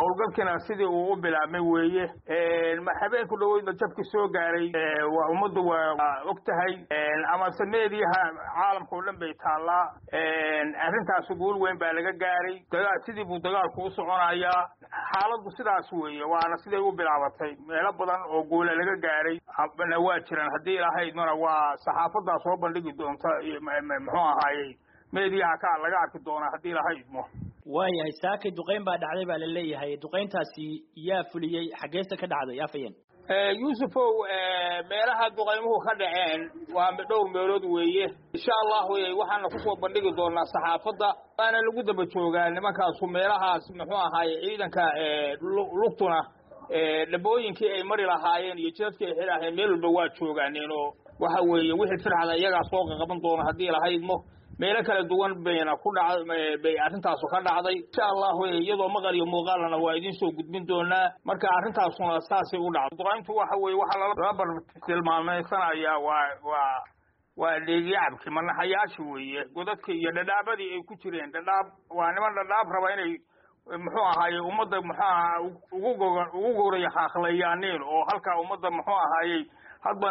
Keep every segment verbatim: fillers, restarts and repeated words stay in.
howlgalkina sidii uu u bilaabmay weeye ma habeenku dhaweydna jabki soo gaaray waa ummaddu waa ogtahay ama sameediyaha caalamka oo dhan bay taallaa arrintaas guul weyn baa laga gaaray dagaal sidii buu dagaalku u soconayaa xaaladdu sidaas weeye waana siday u bilaabatay meelo badan oo guul laga gaaray abana waa jiraan haddii ilaahay idmana waa saxaafadda soo bandhigi doonta muxuu ahaayay meediyaha ka laga arki doona haddii ilaahay idmo waayahay saakay duqeyn baa dhacday baa la leeyahay duqeyntaasi yaa fuliyey xageesta ka dhacday afayeen yuusufow meelaha duqeymuhu ka dhaceen waa dhowr meelood weeye insha allah waxaana ku soo bandhigi doonaa saxaafadda waana lagu daba joogaa nimankaasu meelahaas muxuu ahaayey ciidanka lugtuna dhabooyinkii ay mari lahaayeen iyo jidadkii ay xidhaaheen meel walba waa joogaaneen oo waxa weeye wixii firxada iyagaa soo qaban doona haddii lahaydmo meelo kala duwan bayna ku dhacday bay arrintaasu ka dhacday insha allah iyadoo maqal iyo muuqaalna waa idin soo gudbin doonaa marka arrintaasuna saasay u dhacday duqeyntu waxa weeye waxa lala bar tilmaamaysanaya waa waa waa dheegyacabki manaxayaashi weeye godadka iyo dhadhaabadii ay ku jireen dhadhaab waa niman dhadhaab raba inay muxuu ahaayey ummadda muxuu ahaa ugu goga ugu gowraya xaaqlayaaneen oo halkaa ummadda muxuu ahaayey hadba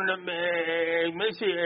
meeshii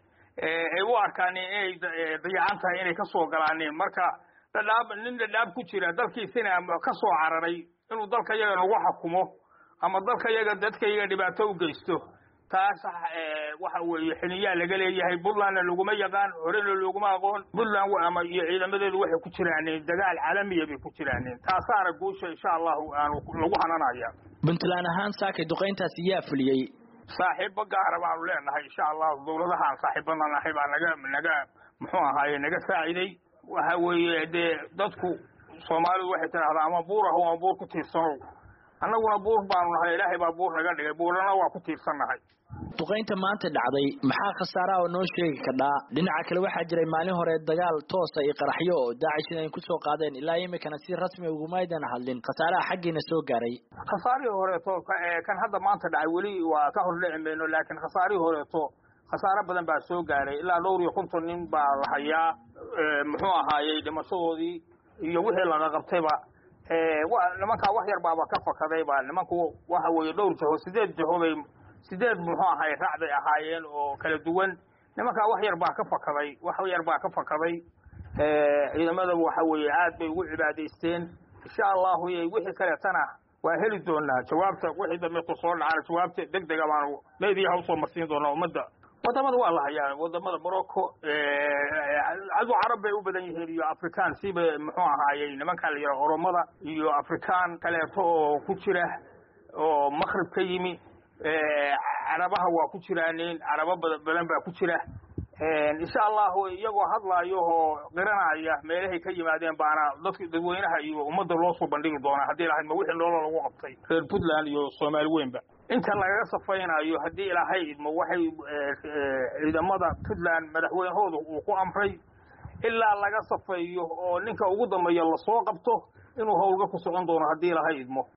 ay u arkaan inay dayacan tahay inay ka soo galaaneen marka dhadhaab nin dhadhaab ku jira dalkiisina ka soo cararay inuu dalka yaga nagu xakumo ama dalka yaga dadka yaga dhibaato u geysto taas waxa weeye xiliyaa laga leeyahay Puntland laguma yaqaan horena laguma aqoon Puntland ama iyo ciidamadeedu waxay ku jiraan dagaal caalami bay ku jiraan taasaana guusha insha Allah aanu lagu hananaya Puntland ahaan saakay duqeyntaasi yaa fuliyay saaxiib gaar ah baan leenahay insha Allah dawladaha saaxiibana nahay baa naga naga muxuu ahaayay naga faa'iiday waxa weeye dadku Soomaalidu waxay tiraahdaa ama buur ah oo buur ku tiirsan annaguna buur baanu nahay Ilaahay baa buur naga dhigay buurana waa ku tiirsanahay duqeynta maanta dhacday maxaa khasaara oo noo sheegi karaa dhinaca kale waxa jiray maalin hore dagaal toos ah iyo qaraxyo oo Daesh ay ku soo qaadeen ilaa imikana si rasmi ugu maaydan hadlin khasaaraha xaqiina soo gaaray khasaarihii hore to kan hadda maanta dhacay wali waa ka hor dhicmayno laakiin khasaarihii hore to khasaaro badan baa soo gaaray ilaa dhowr iyo konton nin baa la hayaa muxuu ahaayay dhimashadoodii iyo wixii laga qabtayba ee nimanka wax yar baaba ka fakaday baa nimanku waxa weeye dhowr jaho sideed jaho bay sideed muxuu ahaay raacday ahaayeen oo kala duwan nimanka wax yar baa ka fakaday wax yar baa ka fakaday ee ciidamada waxa weeye aad bay ugu cibaadaysteen insha Allah wixii kale tana waa heli doonaa jawaabta wixii dambe ku soo dhacay jawaabta degdeg ah baan leeyahay soo marsiin doonaa umada wadamada waa la hayaa wadamada Morocco ee adu Arab bay u badan yihiin iyo Afrikaan siba muxuu ahaayay nimanka la yiraahdo Oromada iyo Afrikaan kale oo ku jira oo Maghrib ka yimi ee Arabaha waa ku jiraaneen Araba badan baa ku jira ee insha Allah iyagoo hadlaayo oo qiranaya meelahay ka yimaadeen baana dadka dadweynaha iyo umada loo soo bandhigi doona hadii ilaahay ma wixii nolol lagu qabtay reer Puntland iyo Soomaali weynba inta laga safaynayo hadii ilaahay idmo waxay ciidamada Puntland madaxweynahoodu uu ku amray ilaa laga safayo oo ninka ugu dambeeya la soo qabto inuu howlga ku socon doono hadii ilaahay idmo